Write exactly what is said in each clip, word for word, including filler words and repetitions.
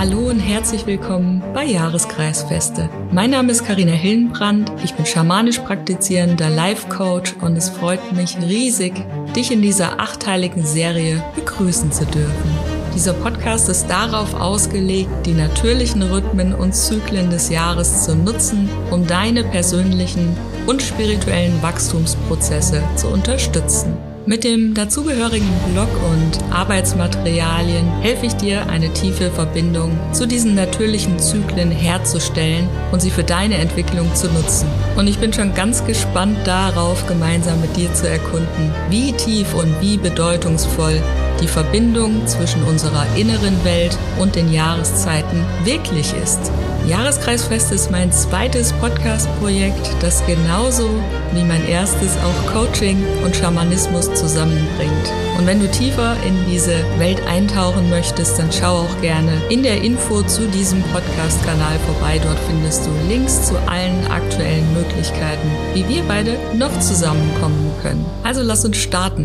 Hallo und herzlich willkommen bei Jahreskreisfeste. Mein Name ist Carina Hillenbrand, ich bin schamanisch praktizierender Life-Coach und es freut mich riesig, dich in dieser achteiligen Serie begrüßen zu dürfen. Dieser Podcast ist darauf ausgelegt, die natürlichen Rhythmen und Zyklen des Jahres zu nutzen, um deine persönlichen und spirituellen Wachstumsprozesse zu unterstützen. Mit dem dazugehörigen Blog und Arbeitsmaterialien helfe ich dir, eine tiefe Verbindung zu diesen natürlichen Zyklen herzustellen und sie für deine Entwicklung zu nutzen. Und ich bin schon ganz gespannt darauf, gemeinsam mit dir zu erkunden, wie tief und wie bedeutungsvoll die Verbindung zwischen unserer inneren Welt und den Jahreszeiten wirklich ist. Jahreskreisfest ist mein zweites Podcast-Projekt, das genauso wie mein erstes auch Coaching und Schamanismus zusammenbringt. Und wenn du tiefer in diese Welt eintauchen möchtest, dann schau auch gerne in der Info zu diesem Podcast-Kanal vorbei. Dort findest du Links zu allen aktuellen Möglichkeiten, wie wir beide noch zusammenkommen können. Also lass uns starten.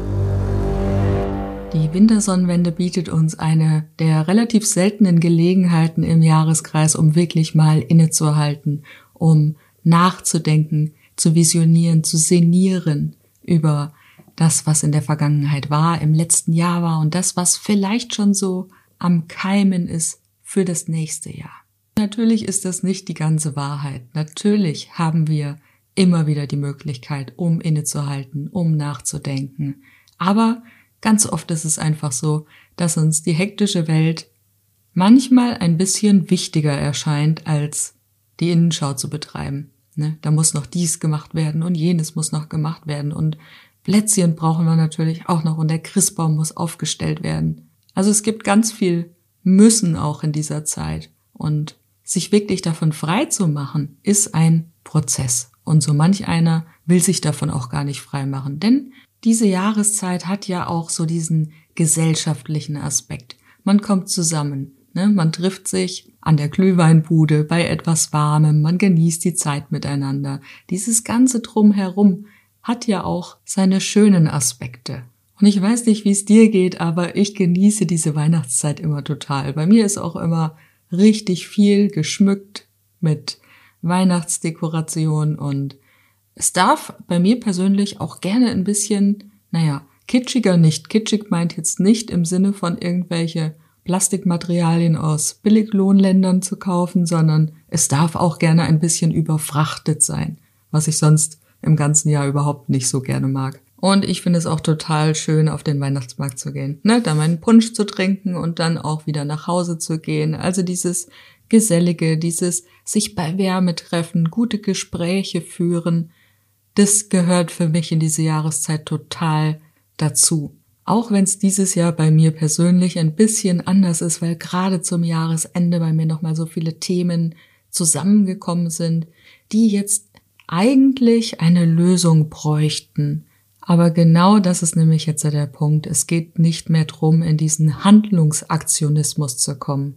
Die Wintersonnenwende bietet uns eine der relativ seltenen Gelegenheiten im Jahreskreis, um wirklich mal innezuhalten, um nachzudenken, zu visionieren, zu sinnieren über das, was in der Vergangenheit war, im letzten Jahr war und das, was vielleicht schon so am Keimen ist für das nächste Jahr. Natürlich ist das nicht die ganze Wahrheit. Natürlich haben wir immer wieder die Möglichkeit, um innezuhalten, um nachzudenken. Aber ganz oft ist es einfach so, dass uns die hektische Welt manchmal ein bisschen wichtiger erscheint, als die Innenschau zu betreiben. Ne? Da muss noch dies gemacht werden und jenes muss noch gemacht werden und Plätzchen brauchen wir natürlich auch noch und der Christbaum muss aufgestellt werden. Also es gibt ganz viel Müssen auch in dieser Zeit und sich wirklich davon frei zu machen, ist ein Prozess. Und so manch einer will sich davon auch gar nicht frei machen, denn diese Jahreszeit hat ja auch so diesen gesellschaftlichen Aspekt. Man kommt zusammen, ne? Man trifft sich an der Glühweinbude bei etwas Warmem, man genießt die Zeit miteinander. Dieses ganze Drumherum hat ja auch seine schönen Aspekte. Und ich weiß nicht, wie es dir geht, aber ich genieße diese Weihnachtszeit immer total. Bei mir ist auch immer richtig viel geschmückt mit Weihnachtsdekoration und es darf bei mir persönlich auch gerne ein bisschen, naja, kitschiger nicht. Kitschig meint jetzt nicht im Sinne von irgendwelche Plastikmaterialien aus Billiglohnländern zu kaufen, sondern es darf auch gerne ein bisschen überfrachtet sein, was ich sonst im ganzen Jahr überhaupt nicht so gerne mag. Und ich finde es auch total schön, auf den Weihnachtsmarkt zu gehen, ne, da meinen Punsch zu trinken und dann auch wieder nach Hause zu gehen. Also dieses Gesellige, dieses sich bei Wärme treffen, gute Gespräche führen, das gehört für mich in diese Jahreszeit total dazu. Auch wenn es dieses Jahr bei mir persönlich ein bisschen anders ist, weil gerade zum Jahresende bei mir nochmal so viele Themen zusammengekommen sind, die jetzt eigentlich eine Lösung bräuchten. Aber genau das ist nämlich jetzt der Punkt. Es geht nicht mehr drum, in diesen Handlungsaktionismus zu kommen.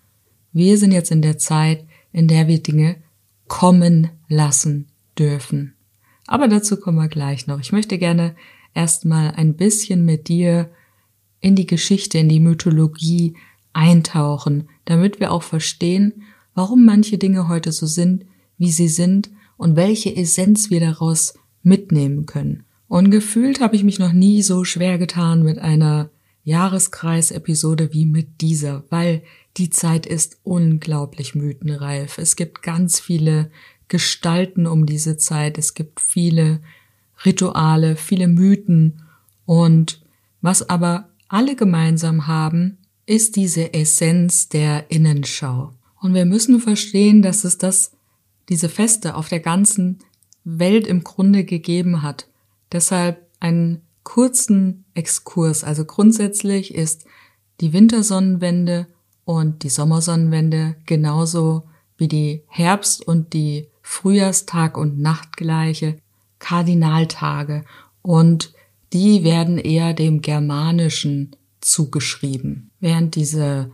Wir sind jetzt in der Zeit, in der wir Dinge kommen lassen dürfen. Aber dazu kommen wir gleich noch. Ich möchte gerne erstmal ein bisschen mit dir in die Geschichte, in die Mythologie eintauchen, damit wir auch verstehen, warum manche Dinge heute so sind, wie sie sind und welche Essenz wir daraus mitnehmen können. Und gefühlt habe ich mich noch nie so schwer getan mit einer Jahreskreis-Episode wie mit dieser, weil die Zeit ist unglaublich mythenreif. Es gibt ganz viele Gestalten um diese Zeit. Es gibt viele Rituale, viele Mythen und was aber alle gemeinsam haben, ist diese Essenz der Innenschau. Und wir müssen verstehen, dass es das, diese Feste auf der ganzen Welt im Grunde gegeben hat. Deshalb einen kurzen Exkurs. Also grundsätzlich ist die Wintersonnenwende und die Sommersonnenwende genauso wie die Herbst- und die Frühjahrstag- und Nachtgleiche Kardinaltage und die werden eher dem Germanischen zugeschrieben. Während diese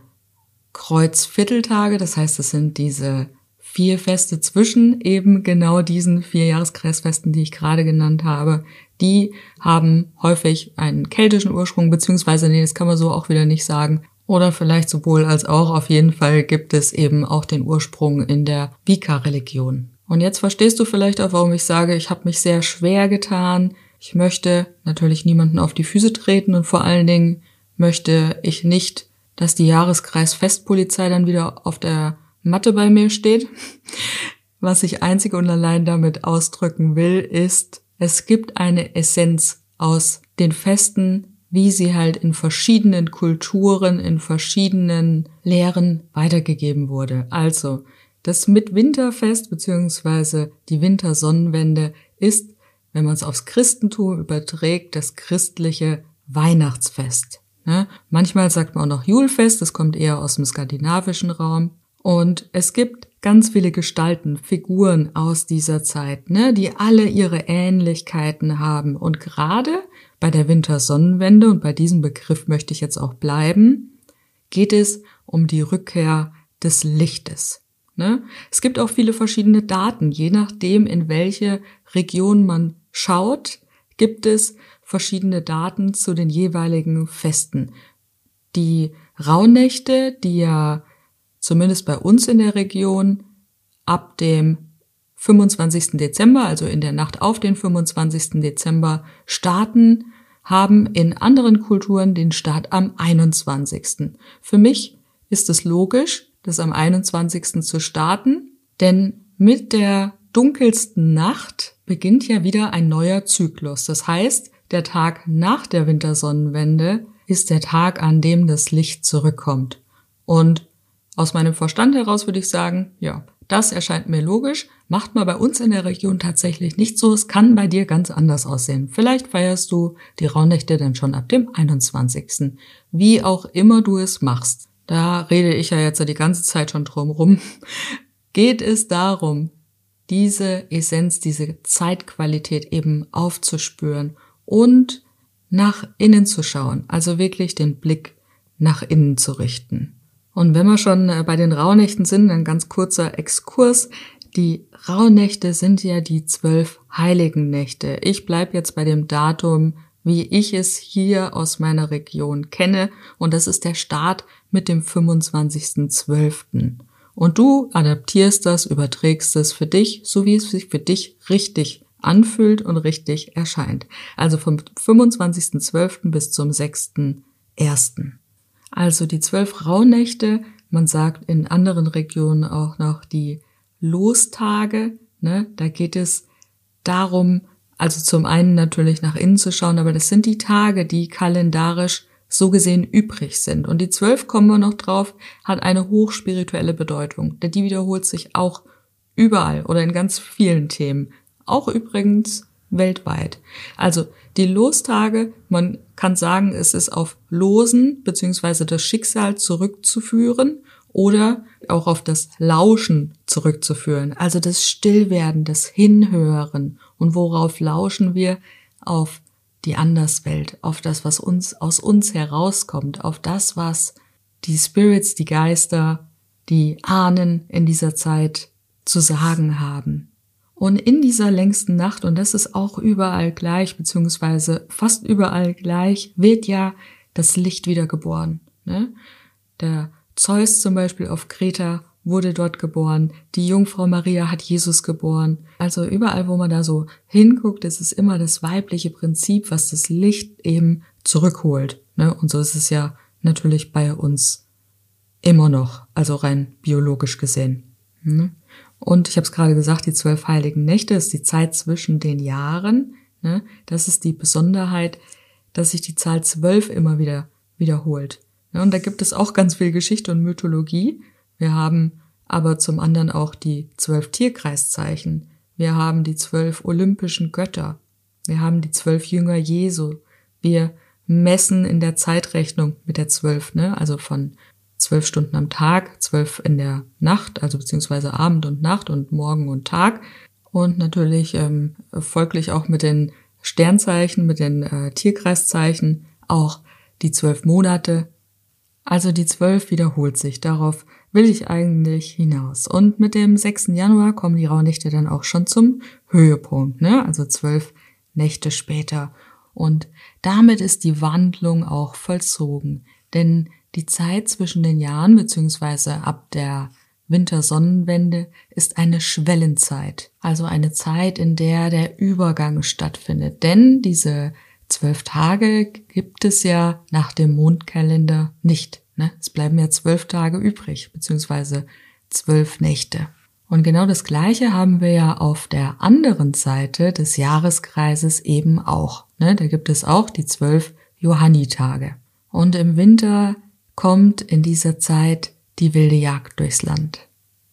Kreuzvierteltage, das heißt, es sind diese vier Feste zwischen eben genau diesen vier Jahreskreisfesten, die ich gerade genannt habe, die haben häufig einen keltischen Ursprung, beziehungsweise, nee, das kann man so auch wieder nicht sagen. Oder vielleicht sowohl als auch. Auf jeden Fall gibt es eben auch den Ursprung in der Wicca-Religion. Und jetzt verstehst du vielleicht auch, warum ich sage, ich habe mich sehr schwer getan. Ich möchte natürlich niemanden auf die Füße treten und vor allen Dingen möchte ich nicht, dass die Jahreskreis-Festpolizei dann wieder auf der Matte bei mir steht. Was ich einzig und allein damit ausdrücken will, ist, es gibt eine Essenz aus den Festen, wie sie halt in verschiedenen Kulturen, in verschiedenen Lehren weitergegeben wurde. Also, das Mitwinterfest bzw. die Wintersonnenwende ist, wenn man es aufs Christentum überträgt, das christliche Weihnachtsfest. Ne? Manchmal sagt man auch noch Julfest, das kommt eher aus dem skandinavischen Raum. Und es gibt ganz viele Gestalten, Figuren aus dieser Zeit, ne, die alle ihre Ähnlichkeiten haben. Und gerade bei der Wintersonnenwende, und bei diesem Begriff möchte ich jetzt auch bleiben, geht es um die Rückkehr des Lichtes. Ne? Es gibt auch viele verschiedene Daten. Je nachdem, in welche Region man schaut, gibt es verschiedene Daten zu den jeweiligen Festen. Die Rauhnächte, die ja zumindest bei uns in der Region ab dem fünfundzwanzigsten Dezember, also in der Nacht auf den fünfundzwanzigsten Dezember starten, haben in anderen Kulturen den Start am einundzwanzigsten Für mich ist es logisch, das am einundzwanzigsten zu starten, denn mit der dunkelsten Nacht beginnt ja wieder ein neuer Zyklus. Das heißt, der Tag nach der Wintersonnenwende ist der Tag, an dem das Licht zurückkommt. Und aus meinem Verstand heraus würde ich sagen, ja, das erscheint mir logisch, macht man bei uns in der Region tatsächlich nicht so. Es kann bei dir ganz anders aussehen. Vielleicht feierst du die Rauhnächte dann schon ab dem einundzwanzigsten Wie auch immer du es machst. Da rede ich ja jetzt die ganze Zeit schon drum rum. Geht es darum, diese Essenz, diese Zeitqualität eben aufzuspüren und nach innen zu schauen. Also wirklich den Blick nach innen zu richten. Und wenn wir schon bei den Rauhnächten sind, ein ganz kurzer Exkurs. Die Rauhnächte sind ja die zwölf heiligen Nächte. Ich bleibe jetzt bei dem Datum, wie ich es hier aus meiner Region kenne. Und das ist der Start mit dem fünfundzwanzigsten zwölften Und du adaptierst das, überträgst es für dich, so wie es sich für dich richtig anfühlt und richtig erscheint. Also vom fünfundzwanzigsten zwölften bis zum sechsten ersten Also die zwölf Rauhnächte, man sagt in anderen Regionen auch noch die Lostage, ne? Da geht es darum, also zum einen natürlich nach innen zu schauen, aber das sind die Tage, die kalendarisch so gesehen übrig sind. Und die zwölf, kommen wir noch drauf, hat eine hochspirituelle Bedeutung, denn die wiederholt sich auch überall oder in ganz vielen Themen, auch übrigens weltweit. Also die Lostage, man kann sagen, es ist auf Losen bzw. das Schicksal zurückzuführen oder auch auf das Lauschen zurückzuführen. Also das Stillwerden, das Hinhören. Und worauf lauschen wir? Auf die Anderswelt, auf das, was uns aus uns herauskommt, auf das, was die Spirits, die Geister, die Ahnen in dieser Zeit zu sagen haben. Und in dieser längsten Nacht, und das ist auch überall gleich, beziehungsweise fast überall gleich, wird ja das Licht wieder geboren. Ne? Der Zeus zum Beispiel auf Kreta wurde dort geboren. Die Jungfrau Maria hat Jesus geboren. Also überall, wo man da so hinguckt, ist es immer das weibliche Prinzip, was das Licht eben zurückholt. Ne? Und so ist es ja natürlich bei uns immer noch, also rein biologisch gesehen. Ne? Und ich habe es gerade gesagt, die zwölf heiligen Nächte ist die Zeit zwischen den Jahren. Ne? Das ist die Besonderheit, dass sich die Zahl zwölf immer wieder wiederholt. Ja, und da gibt es auch ganz viel Geschichte und Mythologie. Wir haben aber zum anderen auch die zwölf Tierkreiszeichen. Wir haben die zwölf olympischen Götter. Wir haben die zwölf Jünger Jesu. Wir messen in der Zeitrechnung mit der zwölf, ne? Also von zwölf Stunden am Tag, zwölf in der Nacht, also beziehungsweise Abend und Nacht und Morgen und Tag. Und natürlich ähm, folglich auch mit den Sternzeichen, mit den äh, Tierkreiszeichen, auch die zwölf Monate. Also die zwölf wiederholt sich, darauf will ich eigentlich hinaus. Und mit dem sechsten Januar kommen die Rauhnächte dann auch schon zum Höhepunkt, ne? Also zwölf Nächte später. Und damit ist die Wandlung auch vollzogen. Denn Die Zeit zwischen den Jahren beziehungsweise ab der Wintersonnenwende ist eine Schwellenzeit, also eine Zeit, in der der Übergang stattfindet. Denn diese zwölf Tage gibt es ja nach dem Mondkalender nicht. Ne? Es bleiben ja zwölf Tage übrig, beziehungsweise zwölf Nächte. Und genau das Gleiche haben wir ja auf der anderen Seite des Jahreskreises eben auch. Ne? Da gibt es auch die zwölf Johannitage. Und im Winter kommt in dieser Zeit die wilde Jagd durchs Land.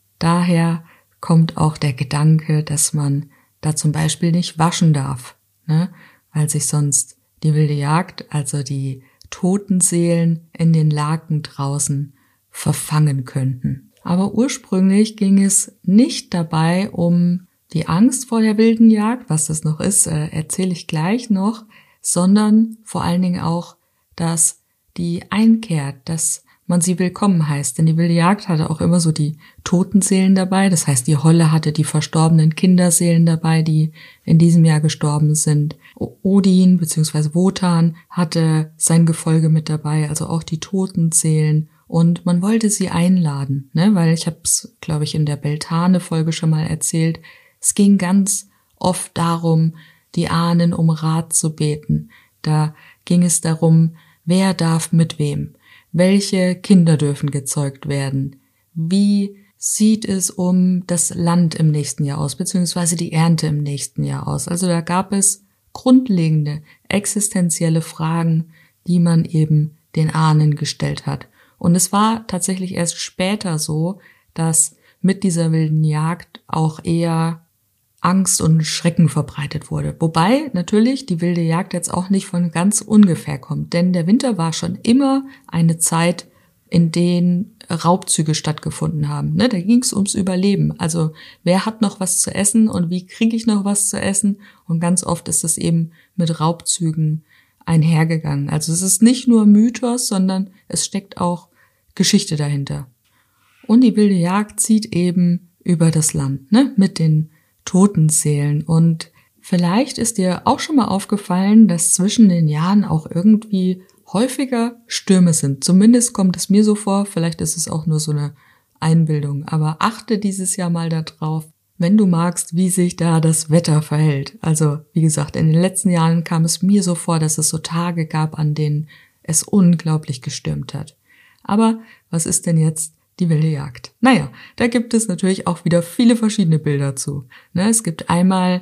Daher kommt auch der Gedanke, dass man da zum Beispiel nicht waschen darf, ne? Weil sich sonst die wilde Jagd, also die toten Seelen in den Laken draußen, verfangen könnten. Aber ursprünglich ging es nicht dabei um die Angst vor der wilden Jagd, was das noch ist, äh, erzähle ich gleich noch, sondern vor allen Dingen auch, dass die einkehrt, dass man sie willkommen heißt. Denn die wilde Jagd hatte auch immer so die toten Seelen dabei. Das heißt, die Holle hatte die verstorbenen Kinderseelen dabei, die in diesem Jahr gestorben sind. Odin bzw. Wotan hatte sein Gefolge mit dabei, also auch die toten Seelen. Und man wollte sie einladen, ne? Weil ich habe es, glaube ich, in der Beltane-Folge schon mal erzählt. Es ging ganz oft darum, die Ahnen um Rat zu beten. Da ging es darum, wer darf mit wem? Welche Kinder dürfen gezeugt werden? Wie sieht es um das Land im nächsten Jahr aus, beziehungsweise die Ernte im nächsten Jahr aus? Also da gab es grundlegende, existenzielle Fragen, die man eben den Ahnen gestellt hat. Und es war tatsächlich erst später so, dass mit dieser wilden Jagd auch eher Angst und Schrecken verbreitet wurde. Wobei natürlich die wilde Jagd jetzt auch nicht von ganz ungefähr kommt, denn der Winter war schon immer eine Zeit, in denen Raubzüge stattgefunden haben. Ne, da ging es ums Überleben. Also wer hat noch was zu essen und wie kriege ich noch was zu essen? Und ganz oft ist es eben mit Raubzügen einhergegangen. Also es ist nicht nur Mythos, sondern es steckt auch Geschichte dahinter. Und die wilde Jagd zieht eben über das Land, ne, mit den toten Seelen. Und vielleicht ist dir auch schon mal aufgefallen, dass zwischen den Jahren auch irgendwie häufiger Stürme sind. Zumindest kommt es mir so vor, vielleicht ist es auch nur so eine Einbildung. Aber achte dieses Jahr mal darauf, wenn du magst, wie sich da das Wetter verhält. Also wie gesagt, in den letzten Jahren kam es mir so vor, dass es so Tage gab, an denen es unglaublich gestürmt hat. Aber was ist denn jetzt die wilde Jagd? Naja, da gibt es natürlich auch wieder viele verschiedene Bilder zu. Ne, es gibt einmal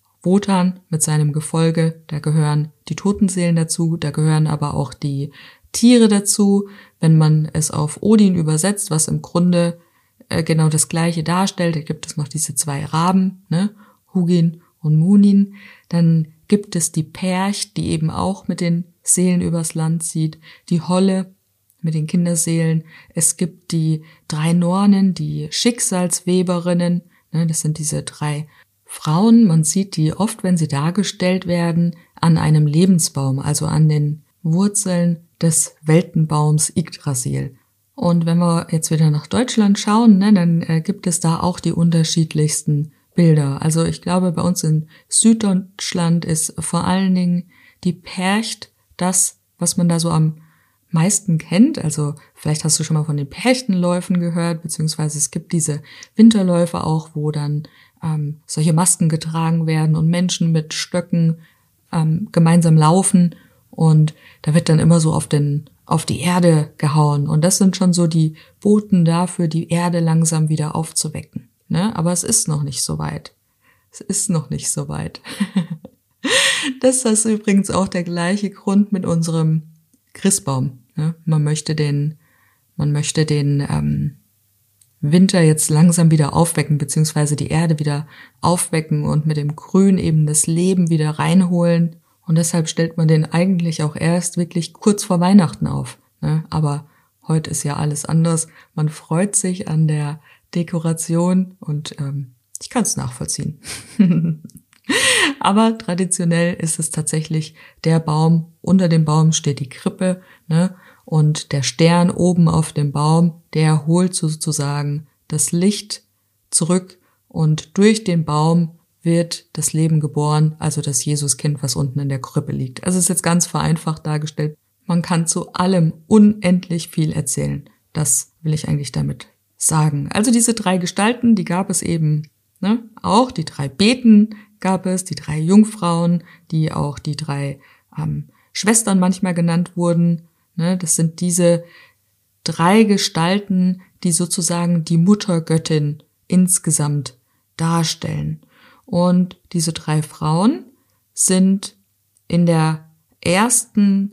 Wotan mit seinem Gefolge, da gehören die toten Seelen dazu, da gehören aber auch die Tiere dazu, wenn man es auf Odin übersetzt, was im Grunde äh, genau das Gleiche darstellt. Da gibt es noch diese zwei Raben, ne, Hugin und Munin. Dann gibt es die Percht, die eben auch mit den Seelen übers Land zieht, die Holle mit den Kinderseelen. Es gibt die drei Nornen, die Schicksalsweberinnen, ne, das sind diese drei Frauen. Man sieht die oft, wenn sie dargestellt werden, an einem Lebensbaum, also an den Wurzeln des Weltenbaums Yggdrasil. Und wenn wir jetzt wieder nach Deutschland schauen, ne, dann äh, gibt es da auch die unterschiedlichsten Bilder. Also ich glaube, bei uns in Süddeutschland ist vor allen Dingen die Percht das, was man da so am meisten kennt. Also vielleicht hast du schon mal von den Perchtenläufen gehört, beziehungsweise es gibt diese Winterläufe auch, wo dann ähm, solche Masken getragen werden und Menschen mit Stöcken ähm, gemeinsam laufen und da wird dann immer so auf den auf die Erde gehauen und das sind schon so die Boten dafür, die Erde langsam wieder aufzuwecken. Ne? Aber es ist noch nicht so weit. Es ist noch nicht so weit. Das ist übrigens auch der gleiche Grund mit unserem Christbaum. Ne? Man möchte den, man möchte den ähm, Winter jetzt langsam wieder aufwecken, beziehungsweise die Erde wieder aufwecken und mit dem Grün eben das Leben wieder reinholen. Und deshalb stellt man den eigentlich auch erst wirklich kurz vor Weihnachten auf. Ne? Aber heute ist ja alles anders. Man freut sich an der Dekoration und ähm, ich kann es nachvollziehen. Aber traditionell ist es tatsächlich der Baum, unter dem Baum steht die Krippe, ne? Und der Stern oben auf dem Baum, der holt sozusagen das Licht zurück und durch den Baum wird das Leben geboren, also das Jesuskind, was unten in der Krippe liegt. Also es ist jetzt ganz vereinfacht dargestellt. man kann zu allem unendlich viel erzählen. Das will ich eigentlich damit sagen. Also diese drei Gestalten, die gab es eben, ne, auch. Die drei Beten gab es, die drei Jungfrauen, die auch die drei ähm, Schwestern manchmal genannt wurden. Ne, das sind diese drei Gestalten, die sozusagen die Muttergöttin insgesamt darstellen. Und diese drei Frauen sind in der ersten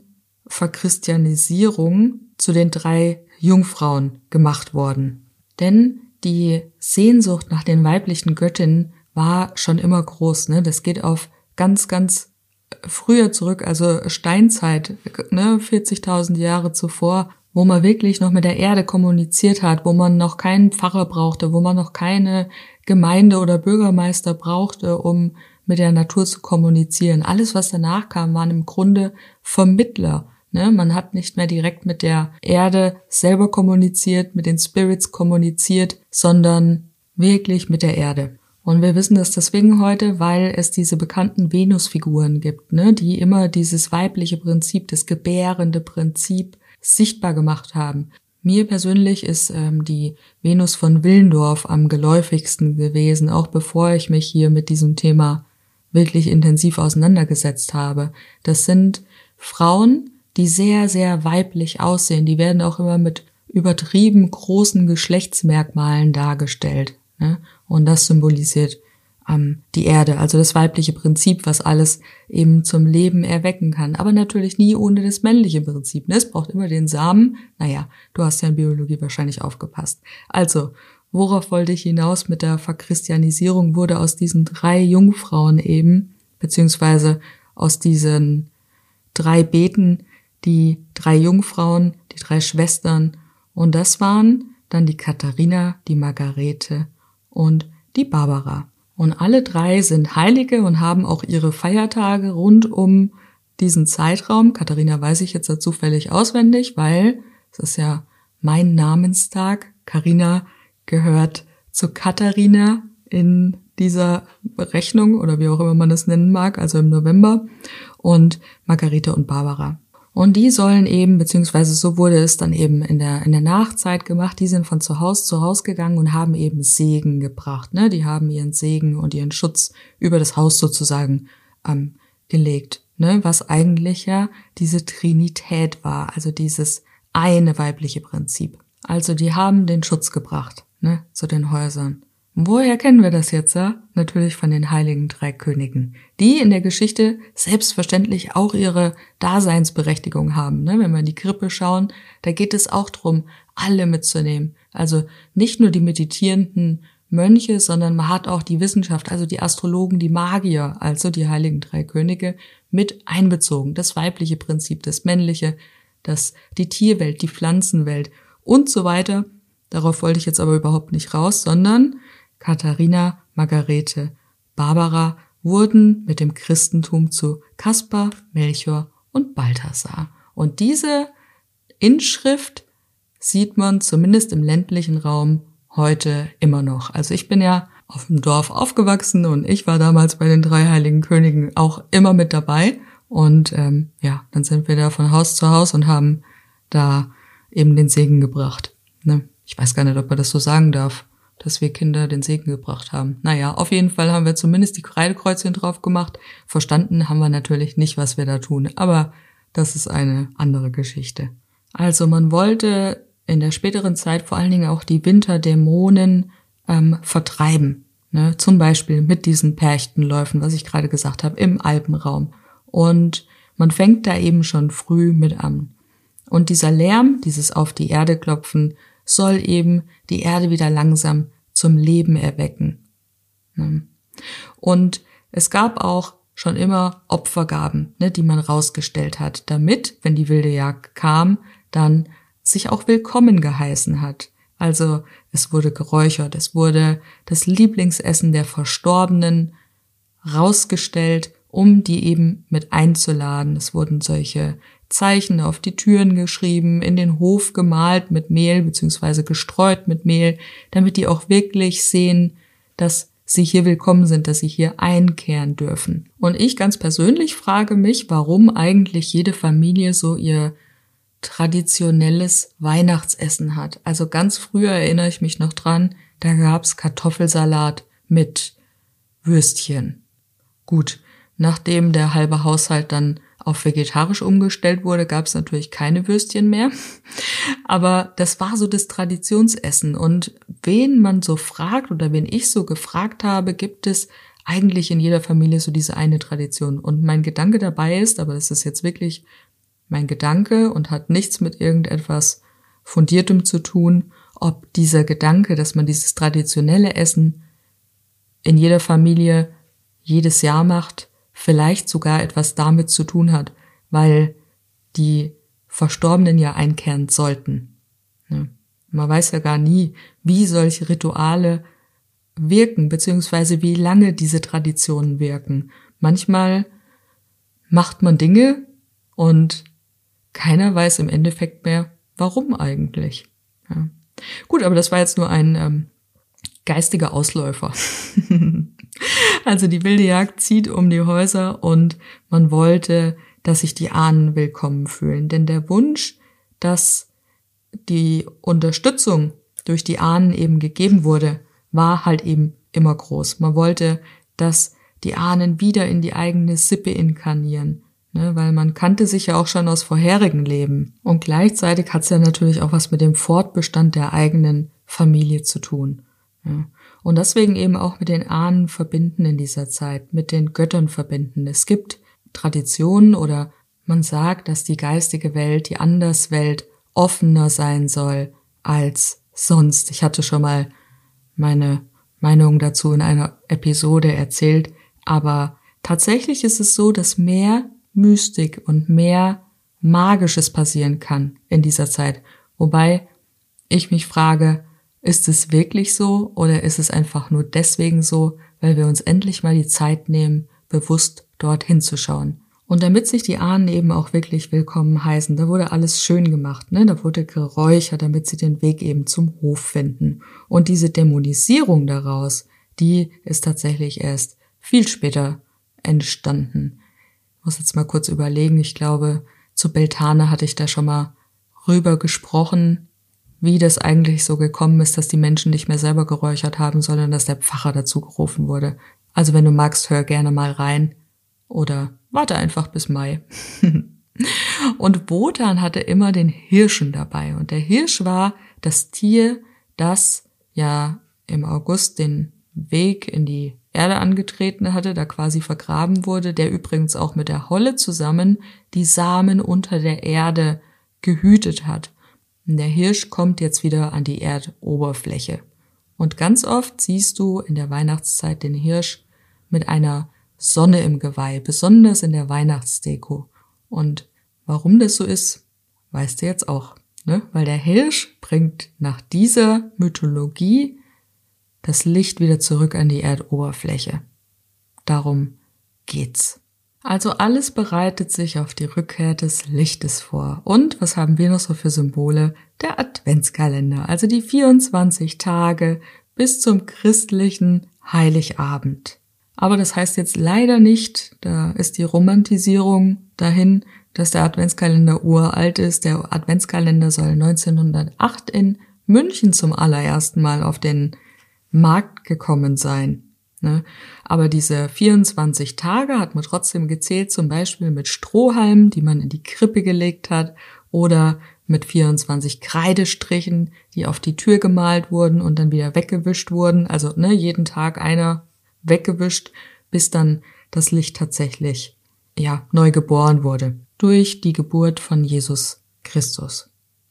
Verchristianisierung zu den drei Jungfrauen gemacht worden. Denn die Sehnsucht nach den weiblichen Göttinnen war schon immer groß. Ne? Das geht auf ganz, ganz früher zurück, also Steinzeit, ne? vierzigtausend Jahre zuvor, wo man wirklich noch mit der Erde kommuniziert hat, wo man noch keinen Pfarrer brauchte, wo man noch keine Gemeinde oder Bürgermeister brauchte, um mit der Natur zu kommunizieren. Alles, was danach kam, waren im Grunde Vermittler. Ne? Man hat nicht mehr direkt mit der Erde selber kommuniziert, mit den Spirits kommuniziert, sondern wirklich mit der Erde. Und wir wissen das deswegen heute, weil es diese bekannten Venusfiguren gibt, ne? Die immer dieses weibliche Prinzip, das gebärende Prinzip sichtbar gemacht haben. Mir persönlich ist ähm, die Venus von Willendorf am geläufigsten gewesen, auch bevor ich mich hier mit diesem Thema wirklich intensiv auseinandergesetzt habe. Das sind Frauen, die sehr, sehr weiblich aussehen. Die werden auch immer mit übertrieben großen Geschlechtsmerkmalen dargestellt, ne? Und das symbolisiert ähm, die Erde, also das weibliche Prinzip, was alles eben zum Leben erwecken kann. Aber natürlich nie ohne das männliche Prinzip. Ne? Es braucht immer den Samen. Naja, du hast ja in Biologie wahrscheinlich aufgepasst. Also, worauf wollte ich hinaus mit der Verchristianisierung? Wurde aus diesen drei Jungfrauen eben, beziehungsweise aus diesen drei Beten, die drei Jungfrauen, die drei Schwestern. Und das waren dann die Katharina, die Margarete und die Barbara. Und alle drei sind Heilige und haben auch ihre Feiertage rund um diesen Zeitraum. Katharina weiß ich jetzt zufällig auswendig, weil es ist ja mein Namenstag. Carina gehört zu Katharina in dieser Berechnung oder wie auch immer man das nennen mag, also im November. Und Margarete und Barbara. Und die sollen eben, beziehungsweise so wurde es dann eben in der in der Nachzeit gemacht, die sind von zu Haus zu Haus gegangen und haben eben Segen gebracht. Ne? Die haben ihren Segen und ihren Schutz über das Haus sozusagen ähm, gelegt. Ne? Was eigentlich ja diese Trinität war, also dieses eine weibliche Prinzip. Also die haben den Schutz gebracht, ne, zu den Häusern. Und woher kennen wir das jetzt? Ja? Natürlich von den heiligen drei Königen, die in der Geschichte selbstverständlich auch ihre Daseinsberechtigung haben. Ne? Wenn wir in die Krippe schauen, da geht es auch drum, alle mitzunehmen. Also nicht nur die meditierenden Mönche, sondern man hat auch die Wissenschaft, also die Astrologen, die Magier, also die heiligen drei Könige mit einbezogen. Das weibliche Prinzip, das männliche, das die Tierwelt, die Pflanzenwelt und so weiter. Darauf wollte ich jetzt aber überhaupt nicht raus, sondern Katharina, Margarete, Barbara wurden mit dem Christentum zu Kaspar, Melchior und Balthasar. Und diese Inschrift sieht man zumindest im ländlichen Raum heute immer noch. Also ich bin ja auf dem Dorf aufgewachsen und ich war damals bei den drei heiligen Königen auch immer mit dabei. Und ähm, ja, dann sind wir da von Haus zu Haus und haben da eben den Segen gebracht. Ne? Ich weiß gar nicht, ob man das so sagen darf, dass wir Kinder den Segen gebracht haben. Naja, auf jeden Fall haben wir zumindest die Kreidekreuzchen drauf gemacht. Verstanden haben wir natürlich nicht, was wir da tun, aber das ist eine andere Geschichte. Also man wollte in der späteren Zeit vor allen Dingen auch die Winterdämonen ähm, vertreiben. Ne? Zum Beispiel mit diesen Perchtenläufen, was ich gerade gesagt habe, im Alpenraum. Und man fängt da eben schon früh mit an. Und dieser Lärm, dieses auf die Erde klopfen, soll eben die Erde wieder langsam zum Leben erwecken. Und es gab auch schon immer Opfergaben, ne, die man rausgestellt hat, damit, wenn die wilde Jagd kam, dann sich auch willkommen geheißen hat. Also es wurde geräuchert, es wurde das Lieblingsessen der Verstorbenen rausgestellt, um die eben mit einzuladen. Es wurden solche Zeichen auf die Türen geschrieben, in den Hof gemalt mit Mehl beziehungsweise gestreut mit Mehl, damit die auch wirklich sehen, dass sie hier willkommen sind, dass sie hier einkehren dürfen. Und ich ganz persönlich frage mich, warum eigentlich jede Familie so ihr traditionelles Weihnachtsessen hat. Also ganz früher erinnere ich mich noch dran, da gab's Kartoffelsalat mit Würstchen. Gut, nachdem der halbe Haushalt dann auf vegetarisch umgestellt wurde, gab's natürlich keine Würstchen mehr. Aber das war so das Traditionsessen. Und wen man so fragt oder wen ich so gefragt habe, gibt es eigentlich in jeder Familie so diese eine Tradition. Und mein Gedanke dabei ist, aber das ist jetzt wirklich mein Gedanke und hat nichts mit irgendetwas Fundiertem zu tun, ob dieser Gedanke, dass man dieses traditionelle Essen in jeder Familie jedes Jahr macht, vielleicht sogar etwas damit zu tun hat, weil die Verstorbenen ja einkehren sollten. Man weiß ja gar nie, wie solche Rituale wirken, beziehungsweise wie lange diese Traditionen wirken. Manchmal macht man Dinge und keiner weiß im Endeffekt mehr, warum eigentlich. Ja. Gut, aber das war jetzt nur ein ähm, geistiger Ausläufer. Also die wilde Jagd zieht um die Häuser und man wollte, dass sich die Ahnen willkommen fühlen. Denn der Wunsch, dass die Unterstützung durch die Ahnen eben gegeben wurde, war halt eben immer groß. Man wollte, dass die Ahnen wieder in die eigene Sippe inkarnieren, ne, weil man kannte sich ja auch schon aus vorherigen Leben. Und gleichzeitig hat es ja natürlich auch was mit dem Fortbestand der eigenen Familie zu tun. Ja. Und deswegen eben auch mit den Ahnen verbinden in dieser Zeit, mit den Göttern verbinden. Es gibt Traditionen oder man sagt, dass die geistige Welt, die Anderswelt offener sein soll als sonst. Ich hatte schon mal meine Meinung dazu in einer Episode erzählt, aber tatsächlich ist es so, dass mehr Mystik und mehr Magisches passieren kann in dieser Zeit. Wobei ich mich frage, ist es wirklich so oder ist es einfach nur deswegen so, weil wir uns endlich mal die Zeit nehmen, bewusst dorthin zu schauen? Und damit sich die Ahnen eben auch wirklich willkommen heißen, da wurde alles schön gemacht, ne? Da wurde geräuchert, damit sie den Weg eben zum Hof finden. Und diese Dämonisierung daraus, die ist tatsächlich erst viel später entstanden. Ich muss jetzt mal kurz überlegen, ich glaube, zu Beltane hatte ich da schon mal rüber gesprochen, wie das eigentlich so gekommen ist, dass die Menschen nicht mehr selber geräuchert haben, sondern dass der Pfarrer dazu gerufen wurde. Also wenn du magst, hör gerne mal rein oder warte einfach bis Mai. Und Wotan hatte immer den Hirschen dabei. Und der Hirsch war das Tier, das ja im August den Weg in die Erde angetreten hatte, da quasi vergraben wurde, der übrigens auch mit der Holle zusammen die Samen unter der Erde gehütet hat. Und der Hirsch kommt jetzt wieder an die Erdoberfläche. Und ganz oft siehst du in der Weihnachtszeit den Hirsch mit einer Sonne im Geweih, besonders in der Weihnachtsdeko. Und warum das so ist, weißt du jetzt auch, ne? Weil der Hirsch bringt nach dieser Mythologie das Licht wieder zurück an die Erdoberfläche. Darum geht's. Also alles bereitet sich auf die Rückkehr des Lichtes vor. Und was haben wir noch so für Symbole? Der Adventskalender, also die vierundzwanzig Tage bis zum christlichen Heiligabend. Aber das heißt jetzt leider nicht, da ist die Romantisierung dahin, dass der Adventskalender uralt ist. Der Adventskalender soll neunzehnhundertacht in München zum allerersten Mal auf den Markt gekommen sein. Ne? Aber diese vierundzwanzig Tage hat man trotzdem gezählt, zum Beispiel mit Strohhalmen, die man in die Krippe gelegt hat, oder mit vierundzwanzig Kreidestrichen, die auf die Tür gemalt wurden und dann wieder weggewischt wurden. Also ne, jeden Tag einer weggewischt, bis dann das Licht tatsächlich ja neu geboren wurde durch die Geburt von Jesus Christus.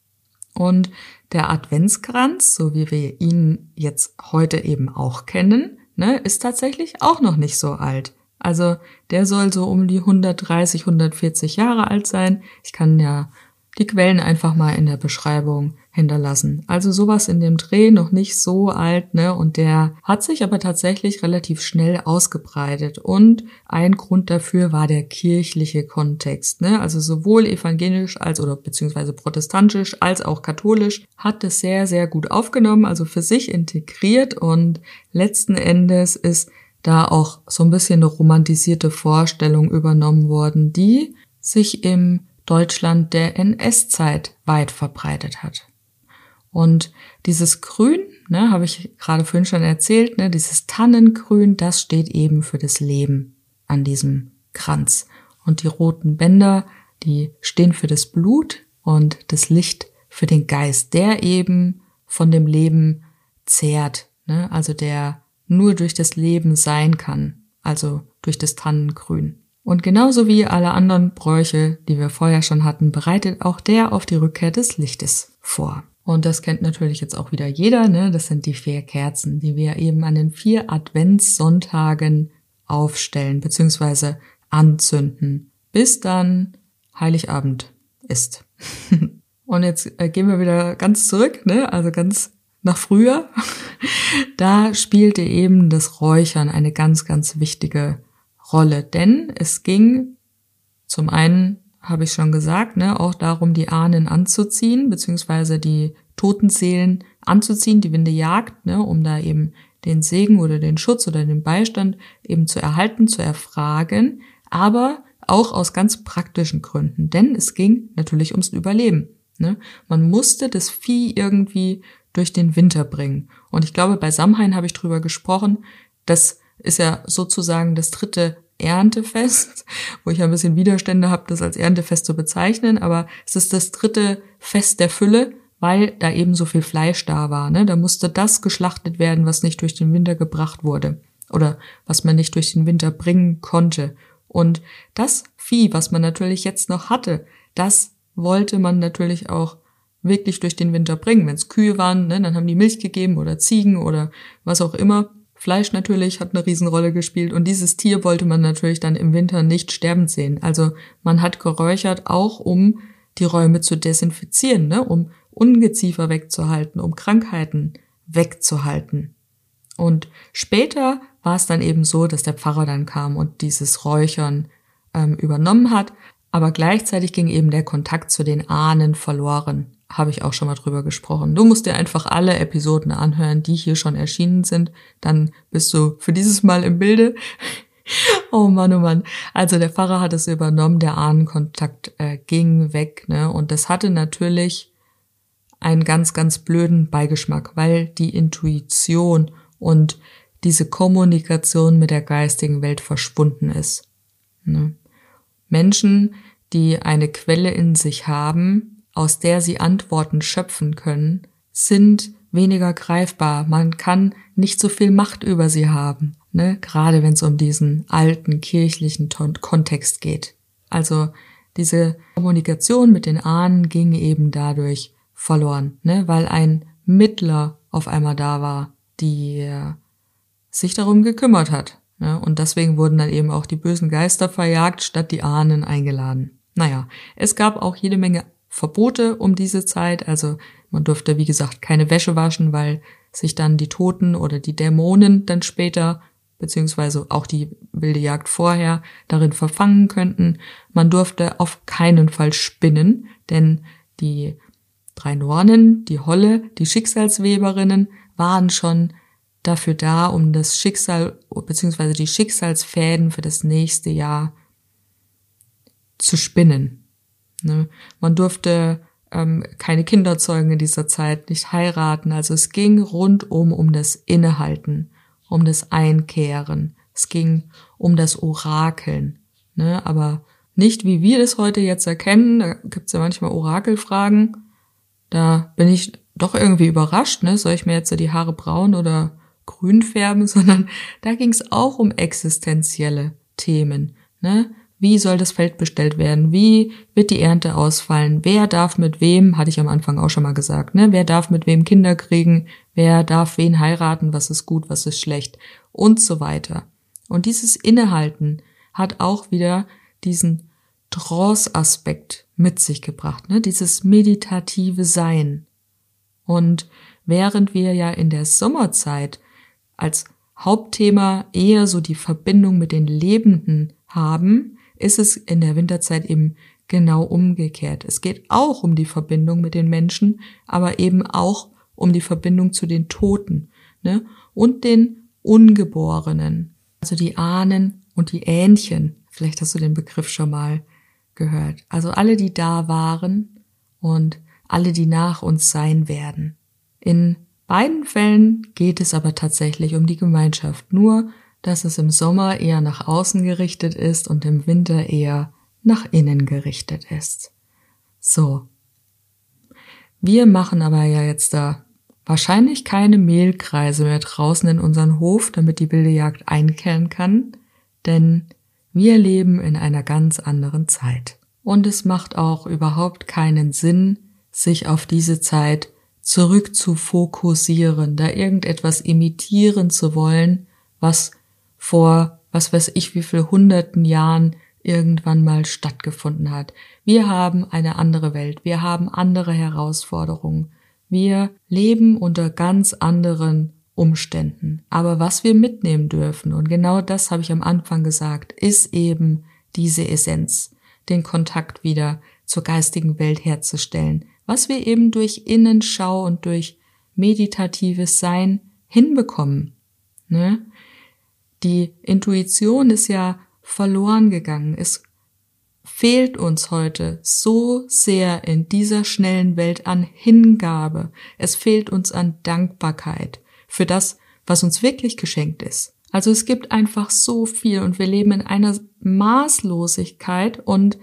Und der Adventskranz, so wie wir ihn jetzt heute eben auch kennen, ne, ist tatsächlich auch noch nicht so alt. Also der soll so um die hundertdreißig, hundertvierzig Jahre alt sein. Ich kann ja die Quellen einfach mal in der Beschreibung hinterlassen. Also sowas in dem Dreh, noch nicht so alt, ne? Und der hat sich aber tatsächlich relativ schnell ausgebreitet. Und ein Grund dafür war der kirchliche Kontext, ne? Also sowohl evangelisch als oder beziehungsweise protestantisch als auch katholisch hat es sehr, sehr gut aufgenommen, also für sich integriert. Und letzten Endes ist da auch so ein bisschen eine romantisierte Vorstellung übernommen worden, die sich im Deutschland der N S-Zeit weit verbreitet hat. Und dieses Grün, ne, habe ich gerade vorhin schon erzählt, ne, dieses Tannengrün, das steht eben für das Leben an diesem Kranz. Und die roten Bänder, die stehen für das Blut und das Licht für den Geist, der eben von dem Leben zehrt, ne, also der nur durch das Leben sein kann, also durch das Tannengrün. Und genauso wie alle anderen Bräuche, die wir vorher schon hatten, bereitet auch der auf die Rückkehr des Lichtes vor. Und das kennt natürlich jetzt auch wieder jeder, ne? Das sind die vier Kerzen, die wir eben an den vier Adventssonntagen aufstellen bzw. anzünden, bis dann Heiligabend ist. Und jetzt äh, gehen wir wieder ganz zurück, ne? Also ganz nach früher. Da spielte eben das Räuchern eine ganz, ganz wichtige Rolle, denn es ging zum einen, habe ich schon gesagt, ne, auch darum, die Ahnen anzuziehen, beziehungsweise die toten Seelen anzuziehen, die Winde jagt, ne, um da eben den Segen oder den Schutz oder den Beistand eben zu erhalten, zu erfragen, aber auch aus ganz praktischen Gründen, denn es ging natürlich ums Überleben. Ne? Man musste das Vieh irgendwie durch den Winter bringen. Und ich glaube, bei Samhain habe ich drüber gesprochen, das ist ja sozusagen das dritte Erntefest, wo ich ein bisschen Widerstände habe, das als Erntefest zu bezeichnen, aber es ist das dritte Fest der Fülle, weil da eben so viel Fleisch da war. Ne? Da musste das geschlachtet werden, was nicht durch den Winter gebracht wurde oder was man nicht durch den Winter bringen konnte. Und das Vieh, was man natürlich jetzt noch hatte, das wollte man natürlich auch wirklich durch den Winter bringen. Wenn es Kühe waren, ne, dann haben die Milch gegeben oder Ziegen oder was auch immer. Fleisch natürlich hat eine Riesenrolle gespielt und dieses Tier wollte man natürlich dann im Winter nicht sterbend sehen. Also man hat geräuchert auch, um die Räume zu desinfizieren, ne, um Ungeziefer wegzuhalten, um Krankheiten wegzuhalten. Und später war es dann eben so, dass der Pfarrer dann kam und dieses Räuchern ähm, übernommen hat, aber gleichzeitig ging eben der Kontakt zu den Ahnen verloren. Habe ich auch schon mal drüber gesprochen. Du musst dir einfach alle Episoden anhören, die hier schon erschienen sind. Dann bist du für dieses Mal im Bilde. Oh Mann, oh Mann. Also der Pfarrer hat es übernommen, der Ahnenkontakt äh, ging weg, ne? Und das hatte natürlich einen ganz, ganz blöden Beigeschmack, weil die Intuition und diese Kommunikation mit der geistigen Welt verschwunden ist. Ne? Menschen, die eine Quelle in sich haben, aus der sie Antworten schöpfen können, sind weniger greifbar. Man kann nicht so viel Macht über sie haben, ne? Gerade wenn es um diesen alten kirchlichen Ton- Kontext geht. Also diese Kommunikation mit den Ahnen ging eben dadurch verloren, ne? Weil ein Mittler auf einmal da war, die äh, sich darum gekümmert hat. Ne? Und deswegen wurden dann eben auch die bösen Geister verjagt, statt die Ahnen eingeladen. Naja, es gab auch jede Menge Verbote um diese Zeit, also man durfte, wie gesagt, keine Wäsche waschen, weil sich dann die Toten oder die Dämonen dann später, beziehungsweise auch die wilde Jagd vorher, darin verfangen könnten. Man durfte auf keinen Fall spinnen, denn die drei Nornen, die Holle, die Schicksalsweberinnen waren schon dafür da, um das Schicksal, beziehungsweise die Schicksalsfäden für das nächste Jahr zu spinnen. Ne? Man durfte ähm, keine Kinder zeugen in dieser Zeit, nicht heiraten. Also es ging rundum um das Innehalten, um das Einkehren. Es ging um das Orakeln. Ne? Aber nicht, wie wir das heute jetzt erkennen. Da gibt's ja manchmal Orakelfragen. Da bin ich doch irgendwie überrascht. Ne? Soll ich mir jetzt die Haare braun oder grün färben? Sondern da ging's auch um existenzielle Themen. Ne? Wie soll das Feld bestellt werden? Wie wird die Ernte ausfallen? Wer darf mit wem, hatte ich am Anfang auch schon mal gesagt, ne? Wer darf mit wem Kinder kriegen? Wer darf wen heiraten? Was ist gut, was ist schlecht? Und so weiter. Und dieses Innehalten hat auch wieder diesen Trance-Aspekt mit sich gebracht, ne? Dieses meditative Sein. Und während wir ja in der Sommerzeit als Hauptthema eher so die Verbindung mit den Lebenden haben, ist es in der Winterzeit eben genau umgekehrt. Es geht auch um die Verbindung mit den Menschen, aber eben auch um die Verbindung zu den Toten, ne? Und den Ungeborenen, also die Ahnen und die Ähnchen. Vielleicht hast du den Begriff schon mal gehört. Also alle, die da waren und alle, die nach uns sein werden. In beiden Fällen geht es aber tatsächlich um die Gemeinschaft, nur dass es im Sommer eher nach außen gerichtet ist und im Winter eher nach innen gerichtet ist. So. Wir machen aber ja jetzt da wahrscheinlich keine Mehlkreise mehr draußen in unseren Hof, damit die wilde Jagd einkehren kann, denn wir leben in einer ganz anderen Zeit. Und es macht auch überhaupt keinen Sinn, sich auf diese Zeit zurück zu fokussieren, da irgendetwas imitieren zu wollen, was vor, was weiß ich, wie viel hunderten Jahren irgendwann mal stattgefunden hat. Wir haben eine andere Welt, wir haben andere Herausforderungen, wir leben unter ganz anderen Umständen. Aber was wir mitnehmen dürfen, und genau das habe ich am Anfang gesagt, ist eben diese Essenz, den Kontakt wieder zur geistigen Welt herzustellen, was wir eben durch Innenschau und durch meditatives Sein hinbekommen. Ne? Die Intuition ist ja verloren gegangen. Es fehlt uns heute so sehr in dieser schnellen Welt an Hingabe. Es fehlt uns an Dankbarkeit für das, was uns wirklich geschenkt ist. Also es gibt einfach so viel und wir leben in einer Maßlosigkeit und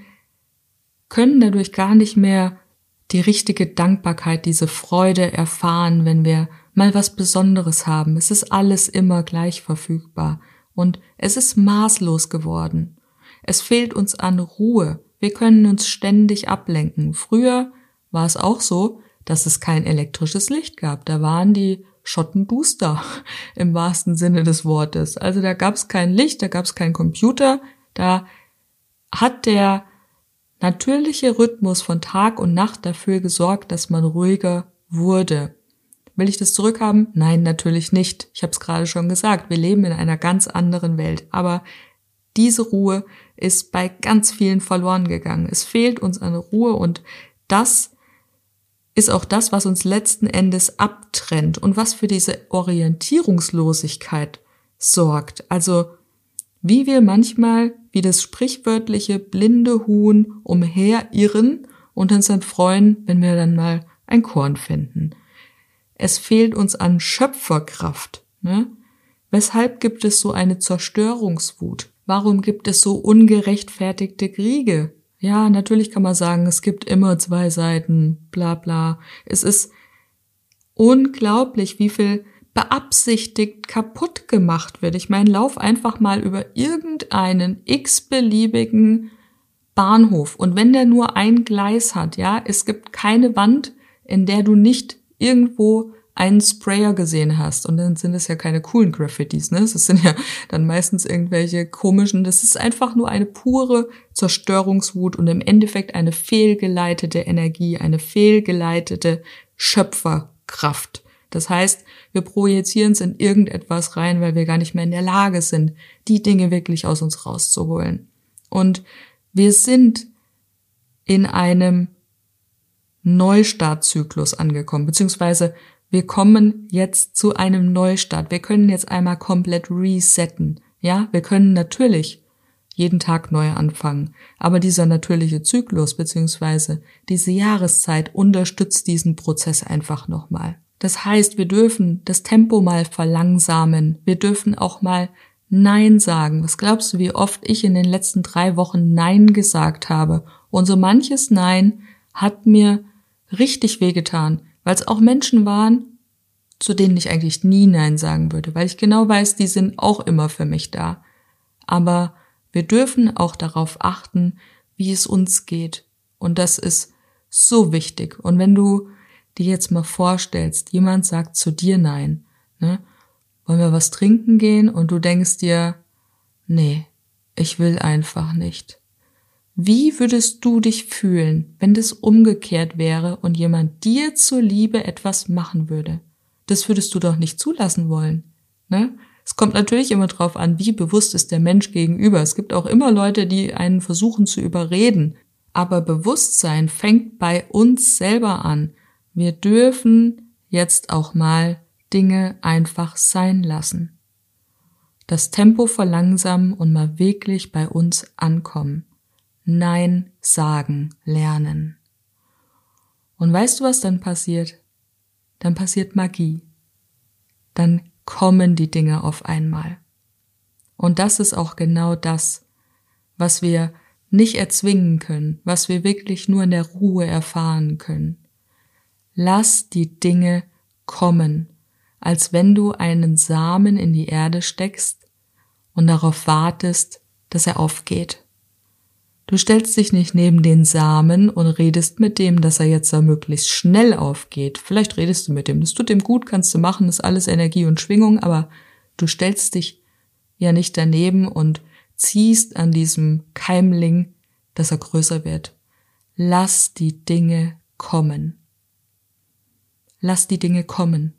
können dadurch gar nicht mehr die richtige Dankbarkeit, diese Freude erfahren, wenn wir mal was Besonderes haben. Es ist alles immer gleich verfügbar und es ist maßlos geworden. Es fehlt uns an Ruhe. Wir können uns ständig ablenken. Früher war es auch so, dass es kein elektrisches Licht gab. Da waren die Schotten duster im wahrsten Sinne des Wortes. Also da gab es kein Licht, da gab es keinen Computer. Da hat der natürliche Rhythmus von Tag und Nacht dafür gesorgt, dass man ruhiger wurde. Will ich das zurückhaben? Nein, natürlich nicht. Ich habe es gerade schon gesagt, wir leben in einer ganz anderen Welt. Aber diese Ruhe ist bei ganz vielen verloren gegangen. Es fehlt uns an Ruhe und das ist auch das, was uns letzten Endes abtrennt und was für diese Orientierungslosigkeit sorgt. Also wie wir manchmal wie das sprichwörtliche blinde Huhn umherirren und uns dann freuen, wenn wir dann mal ein Korn finden. Es fehlt uns an Schöpferkraft. Ne? Weshalb gibt es so eine Zerstörungswut? Warum gibt es so ungerechtfertigte Kriege? Ja, natürlich kann man sagen, es gibt immer zwei Seiten, bla bla. Es ist unglaublich, wie viel beabsichtigt kaputt gemacht wird. Ich meine, lauf einfach mal über irgendeinen x-beliebigen Bahnhof und wenn der nur ein Gleis hat, ja, es gibt keine Wand, in der du nicht irgendwo einen Sprayer gesehen hast. Und dann sind es ja keine coolen Graffitis, ne? Das sind ja dann meistens irgendwelche komischen, das ist einfach nur eine pure Zerstörungswut und im Endeffekt eine fehlgeleitete Energie, eine fehlgeleitete Schöpferkraft. Das heißt, wir projizieren es in irgendetwas rein, weil wir gar nicht mehr in der Lage sind, die Dinge wirklich aus uns rauszuholen. Und wir sind in einem Neustartzyklus angekommen, beziehungsweise wir kommen jetzt zu einem Neustart. Wir können jetzt einmal komplett resetten. Ja, wir können natürlich jeden Tag neu anfangen. Aber dieser natürliche Zyklus beziehungsweise diese Jahreszeit unterstützt diesen Prozess einfach nochmal. Das heißt, wir dürfen das Tempo mal verlangsamen. Wir dürfen auch mal Nein sagen. Was glaubst du, wie oft ich in den letzten drei Wochen Nein gesagt habe? Und so manches Nein hat mir richtig wehgetan, weil es auch Menschen waren, zu denen ich eigentlich nie Nein sagen würde, weil ich genau weiß, die sind auch immer für mich da. Aber wir dürfen auch darauf achten, wie es uns geht. Und das ist so wichtig. Und wenn du dir jetzt mal vorstellst, jemand sagt zu dir Nein, ne? Wollen wir was trinken gehen? Und du denkst dir, nee, ich will einfach nicht. Wie würdest du dich fühlen, wenn das umgekehrt wäre und jemand dir zuliebe etwas machen würde? Das würdest du doch nicht zulassen wollen, ne? Es kommt natürlich immer drauf an, wie bewusst ist der Mensch gegenüber. Es gibt auch immer Leute, die einen versuchen zu überreden. Aber Bewusstsein fängt bei uns selber an. Wir dürfen jetzt auch mal Dinge einfach sein lassen. Das Tempo verlangsamen und mal wirklich bei uns ankommen. Nein sagen lernen. Und weißt du, was dann passiert? Dann passiert Magie. Dann kommen die Dinge auf einmal. Und das ist auch genau das, was wir nicht erzwingen können, was wir wirklich nur in der Ruhe erfahren können. Lass die Dinge kommen, als wenn du einen Samen in die Erde steckst und darauf wartest, dass er aufgeht. Du stellst dich nicht neben den Samen und redest mit dem, dass er jetzt da möglichst schnell aufgeht. Vielleicht redest du mit dem, das tut dem gut, kannst du machen, ist alles Energie und Schwingung, aber du stellst dich ja nicht daneben und ziehst an diesem Keimling, dass er größer wird. Lass die Dinge kommen. Lass die Dinge kommen.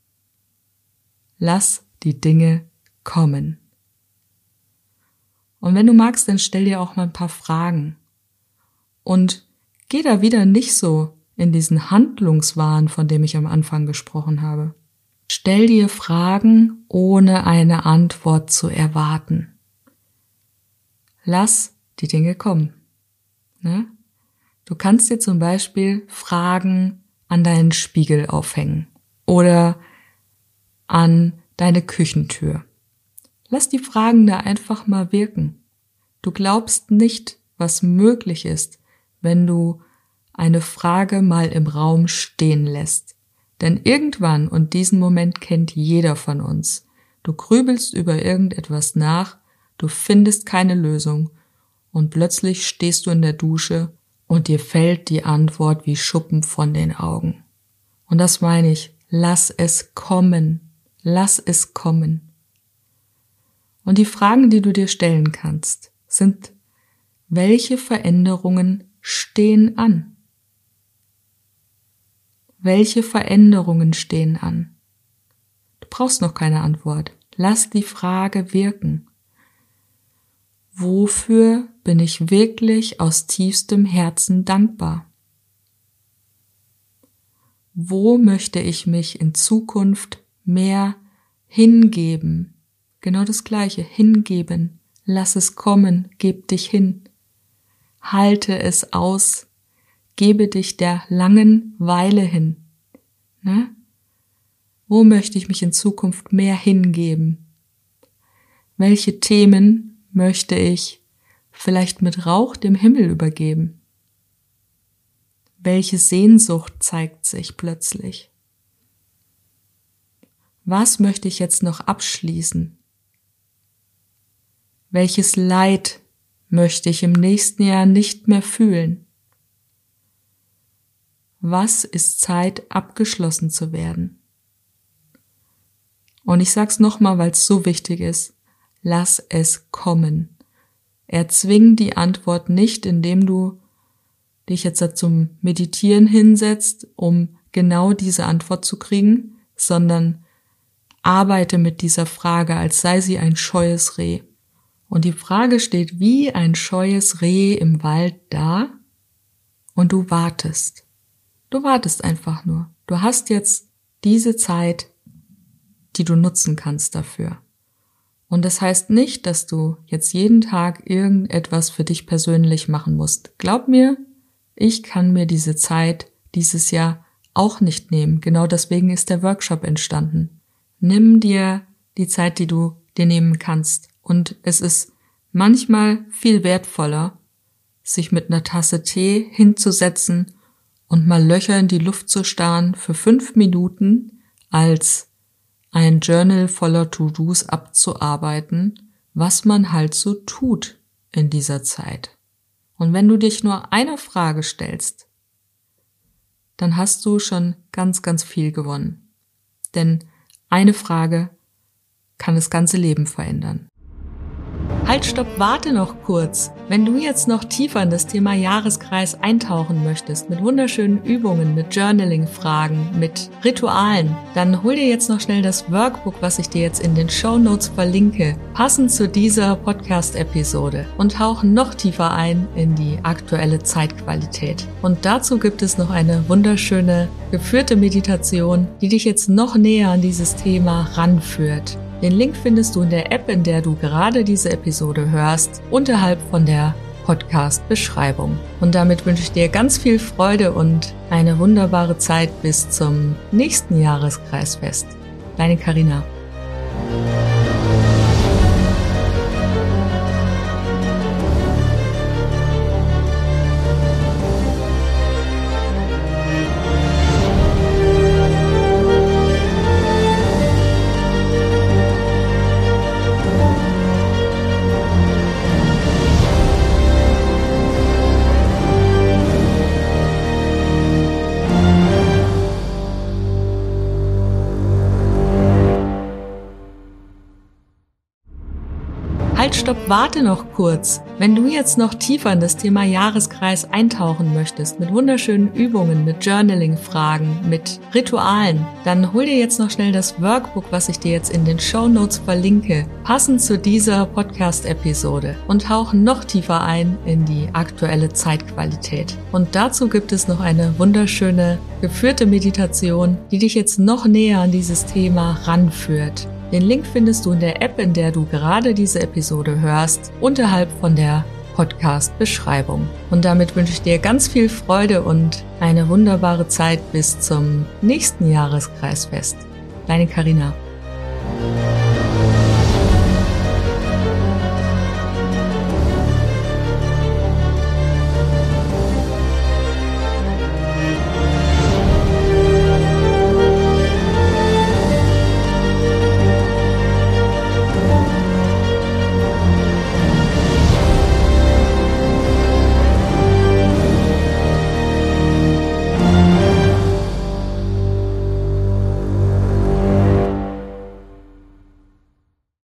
Lass die Dinge kommen. Und wenn du magst, dann stell dir auch mal ein paar Fragen. Und geh da wieder nicht so in diesen Handlungswahn, von dem ich am Anfang gesprochen habe. Stell dir Fragen, ohne eine Antwort zu erwarten. Lass die Dinge kommen. Ne? Du kannst dir zum Beispiel Fragen an deinen Spiegel aufhängen oder an deine Küchentür. Lass die Fragen da einfach mal wirken. Du glaubst nicht, was möglich ist, wenn du eine Frage mal im Raum stehen lässt. Denn irgendwann, und diesen Moment kennt jeder von uns, du grübelst über irgendetwas nach, du findest keine Lösung und plötzlich stehst du in der Dusche und dir fällt die Antwort wie Schuppen von den Augen. Und das meine ich, lass es kommen, lass es kommen. Und die Fragen, die du dir stellen kannst, sind, welche Veränderungen stehen an? Welche Veränderungen stehen an? Du brauchst noch keine Antwort. Lass die Frage wirken. Wofür bin ich wirklich aus tiefstem Herzen dankbar? Wo möchte ich mich in Zukunft mehr hingeben? Genau das Gleiche, hingeben, lass es kommen, geb dich hin, halte es aus, gebe dich der langen Weile hin. Ne? Wo möchte ich mich in Zukunft mehr hingeben? Welche Themen möchte ich vielleicht mit Rauch dem Himmel übergeben? Welche Sehnsucht zeigt sich plötzlich? Was möchte ich jetzt noch abschließen? Welches Leid möchte ich im nächsten Jahr nicht mehr fühlen? Was ist Zeit, abgeschlossen zu werden? Und ich sag's nochmal, weil es so wichtig ist. Lass es kommen. Erzwing die Antwort nicht, indem du dich jetzt zum Meditieren hinsetzt, um genau diese Antwort zu kriegen, sondern arbeite mit dieser Frage, als sei sie ein scheues Reh. Und die Frage steht wie ein scheues Reh im Wald da und du wartest. Du wartest einfach nur. Du hast jetzt diese Zeit, die du nutzen kannst dafür. Und das heißt nicht, dass du jetzt jeden Tag irgendetwas für dich persönlich machen musst. Glaub mir, ich kann mir diese Zeit dieses Jahr auch nicht nehmen. Genau deswegen ist der Workshop entstanden. Nimm dir die Zeit, die du dir nehmen kannst. Und es ist manchmal viel wertvoller, sich mit einer Tasse Tee hinzusetzen und mal Löcher in die Luft zu starren für fünf Minuten, als ein Journal voller To-Dos abzuarbeiten, was man halt so tut in dieser Zeit. Und wenn du dich nur einer Frage stellst, dann hast du schon ganz, ganz viel gewonnen. Denn eine Frage kann das ganze Leben verändern. Halt, stopp, warte noch kurz. Wenn du jetzt noch tiefer in das Thema Jahreskreis eintauchen möchtest, mit wunderschönen Übungen, mit Journaling-Fragen, mit Ritualen, dann hol dir jetzt noch schnell das Workbook, was ich dir jetzt in den Shownotes verlinke, passend zu dieser Podcast-Episode und tauch noch tiefer ein in die aktuelle Zeitqualität. Und dazu gibt es noch eine wunderschöne geführte Meditation, die dich jetzt noch näher an dieses Thema ranführt. Den Link findest du in der App, in der du gerade diese Episode hörst, unterhalb von der Podcast-Beschreibung. Und damit wünsche ich dir ganz viel Freude und eine wunderbare Zeit bis zum nächsten Jahreskreisfest. Deine Carina. Halt, stopp, warte noch kurz. Wenn du jetzt noch tiefer in das Thema Jahreskreis eintauchen möchtest, mit wunderschönen Übungen, mit Journaling-Fragen, mit Ritualen, dann hol dir jetzt noch schnell das Workbook, was ich dir jetzt in den Shownotes verlinke, passend zu dieser Podcast-Episode und tauch noch tiefer ein in die aktuelle Zeitqualität. Und dazu gibt es noch eine wunderschöne geführte Meditation, die dich jetzt noch näher an dieses Thema ranführt. Den Link findest du in der App, in der du gerade diese Episode hörst, unterhalb von der Podcast-Beschreibung. Und damit wünsche ich dir ganz viel Freude und eine wunderbare Zeit bis zum nächsten Jahreskreisfest. Deine Carina.